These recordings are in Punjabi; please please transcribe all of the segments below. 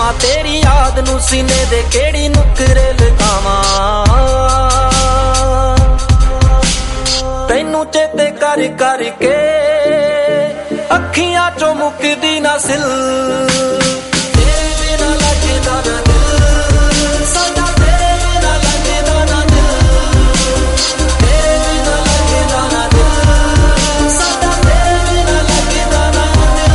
ਲਵਾਂ ਤੇਰੀ ਯਾਦ ਨੂੰ ਸੀਨੇ ਦੇ ਕਿਹੜੀ ਨੁਕਰੇ ਲਗਾਵਾਂ ਤੈਨੂੰ ਚੇਤੇ ਕਰ ਕਰਕੇ ਅੱਖੀਆਂ ਚੋਂ ਮੁੱਕਦੀ ਨਾ ਸਿਲ ਤੇਰੇ ਬਿਨਾ ਲੱਗਦਾ ਨਾ ਦਿਲ ਸਾਡਾ ਤੇਰੇ ਬਿਨਾ ਲੱਗਦਾ ਨਾ ਦਿਲ ਤੇਰੇ ਬਿਨਾ ਲੱਗਦਾ ਨਾ ਦਿਲ ਸਾਡਾ ਤੇਰੇ ਬਿਨਾ ਲੱਗਦਾ ਨਾ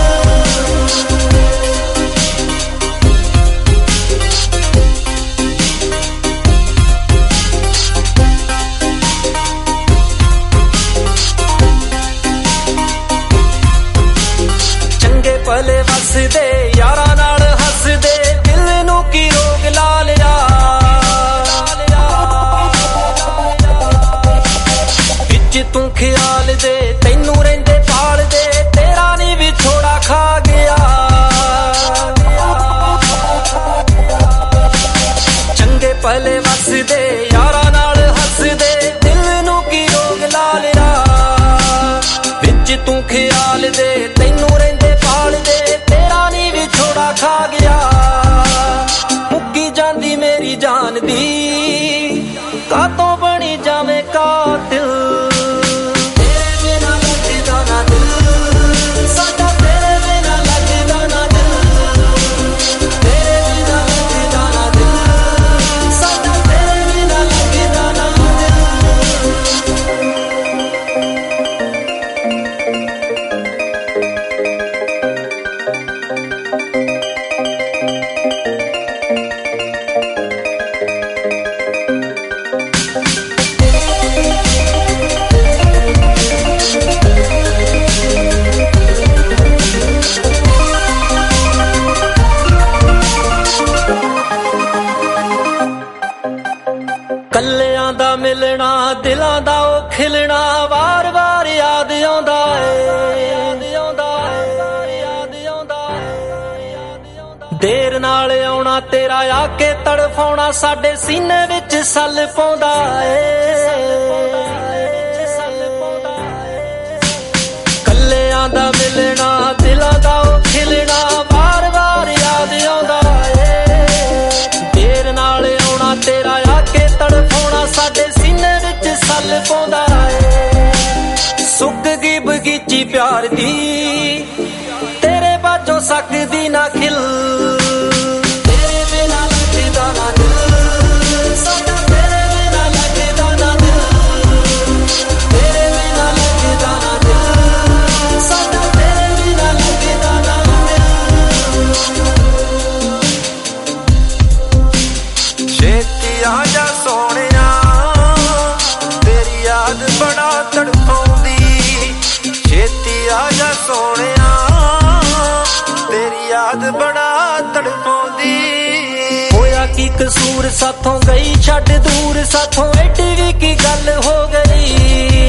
ਚੰਗੇ ਭਲੇ ਵਸਦੇ ਯਾਰਾਂ ਨਾਲ ਹੱਸਦੇ ਦਿਲ ਨੂੰ ਕੀ ਰੋਗ ਲਾ ਲਿਆ ਵਿੱਚ ਤੂੰ ਖਿਆਲ ਦੇ ਤੈਨੂੰ ਰਹਿੰਦੇ ਪਾਲਦੇ ਤੇਰਾ ਨੀ ਵਿਛੋੜਾ ਖਾ ਗਿਆ ਚੰਗੇ ਭਲੇ ਵਸਦੇ ਯਾਰਾਂ ਨਾਲ ਹੱਸਦੇ ਦਿਲ ਨੂੰ ਕੀ ਰੋਗ ਲਾ ਲਿਆ ਵਿੱਚ ਤੂੰ ਖਿਆਲ ਦੇ ਤੈਨੂੰ ਰਹਿੰਦੇ ਪਾਲਦੇ ਤੇਰਾ ਨੀ ਵਿਛੋੜਾ ਖਾ ਗਿਆ ਮੁੱਕੀ ਜਾਂਦੀ ਮੇਰੀ ਜਾਨ ਦੀ ਕਾਤੋਂ ਬਣੀ ਜਾਵੇਂ ਕਾਤਿਲ ਤੇਰੇ ਬਿਨਾ ਲੱਗਦਾ ਨਾ ਦਿਲ ਸਾਡਾ ਤੇਰੇ ਬਿਨਾ ਲੱਗਦਾ ਨਾ ਦਿਲ ਤੇਰੇ ਬਿਨਾ ਲੱਗਦਾ ਨਾ ਦਿਲ ਸਾਡਾ ਤੇਰੇ ਬਿਨਾ ਲੱਗਦਾ ਨਾ ਕੱਲਿਆਂ ਦਾ ਮਿਲਣਾ ਦਿਲਾਂ ਦਾ ਉਹ ਖਿਲਣਾ ਵਾਰ-ਵਾਰ ਯਾਦ ਆਉਂਦਾ ਏ ਦੇਰ ਨਾਲ ਆਉਣਾ ਤੇਰਾ ਆ ਕੇ ਤੜਫਾਉਣਾ ਸਾਡੇ ਸੀਨੇ ਵਿੱਚ ਸੱਲ ਪਾਉਂਦਾ ਏ ਕੱਲਿਆਂ ਦਾ ਮਿਲਣਾ ਦਿਲਾਂ ਦਾ ਉਹ ਖਿਲਣਾ ਵਾਰ-ਵਾਰ ਯਾਦ ਆਉਂਦਾ ਏ ਦੇਰ ਨਾਲ ਆਉਣਾ ਤੇਰਾ ਆ ਕੇ ਤੜਫਾਉਣਾ ਸਾਡੇ ਸੀਨੇ ਵਿੱਚ ਸੱਲ ਪਾਉਂਦਾ ਏ ਸੁੱਕ ਗਈ ਬਗੀਚੀ ਪਿਆਰ ਦੀ ਤੇਰੇ ਬਾਝੋਂ ਸਕਦੀ ਨਾ ਖਿਲ ਤੇਰੇ ਬਿਨਾ ਲੱਗਦਾ ਨਾ ਦਿਲ ਸਾਡਾ ਤੇਰੇ ਬਿਨਾ ਲੱਗਦਾ ਨਾ ਦਿਲ ਤੇਰੇ ਬਿਨਾ ਲੱਗਦਾ ਨਾ ਦਿਲ ਸਾਡਾ ਤੇਰੇ ਬਿਨਾ ਲੱਗਦਾ ਨਾ ਦਿਲ ਛੇਤੀ ਆ ਜਾ ਸੋਹਣਿਆ ਤੇਰੀ ਯਾਦ ਬੜਾ ਤੜਪਾਉਂਦੀ ਛੇਤੀ ਆ ਜਾ ਸੋਹਣਿਆ ਤੇਰੀ ਯਾਦ ਬੜਾ ਤੜਪਾਉਂਦੀ ਹੋਇਆ ਕੀ ਕਸੂਰ ਸਾਥੋਂ ਗਈ ਛੱਡ ਦੂਰ ਸਾਥੋਂ ਐਡੀ ਵੀ ਕੀ ਗੱਲ ਹੋ ਗਈ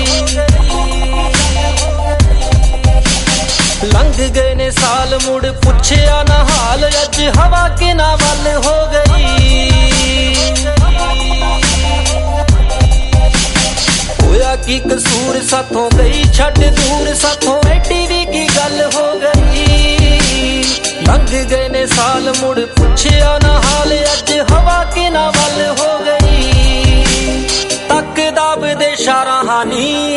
ਲੰਘ ਗਏ ਨੇ ਸਾਲ ਮੁੜ ਪੁੱਛਿਆ ਨਾ ਹਾਲ ਅੱਜ ਹਵਾ ਕਿਨਾਂ ਵੱਲ ਹੋ ਗਈ ਹੋਇਆ ਕੀ ਕਸੂਰ ਸਾਥੋਂ ਗਈ ਛੱਡ ਦੂਰ ਸਾਥੋਂ ਐਡੀ ਵੀ ਕੀ ਗੱਲ ਹੋ ਗਈ ਲੰਘ ਗਏ ਨੇ ਸਾਲ ਮੁੜ ਪੁੱਛਿਆ ਨਾ ਹਾਲ ਅੱਜ ਹਵਾ ਕਿਨਾਂ ਵੱਲ ਹੋ ਗਈ ਤੱਕ ਦਬਦੇ ਸ਼ਾਰਾਂ ਹਾਨੀ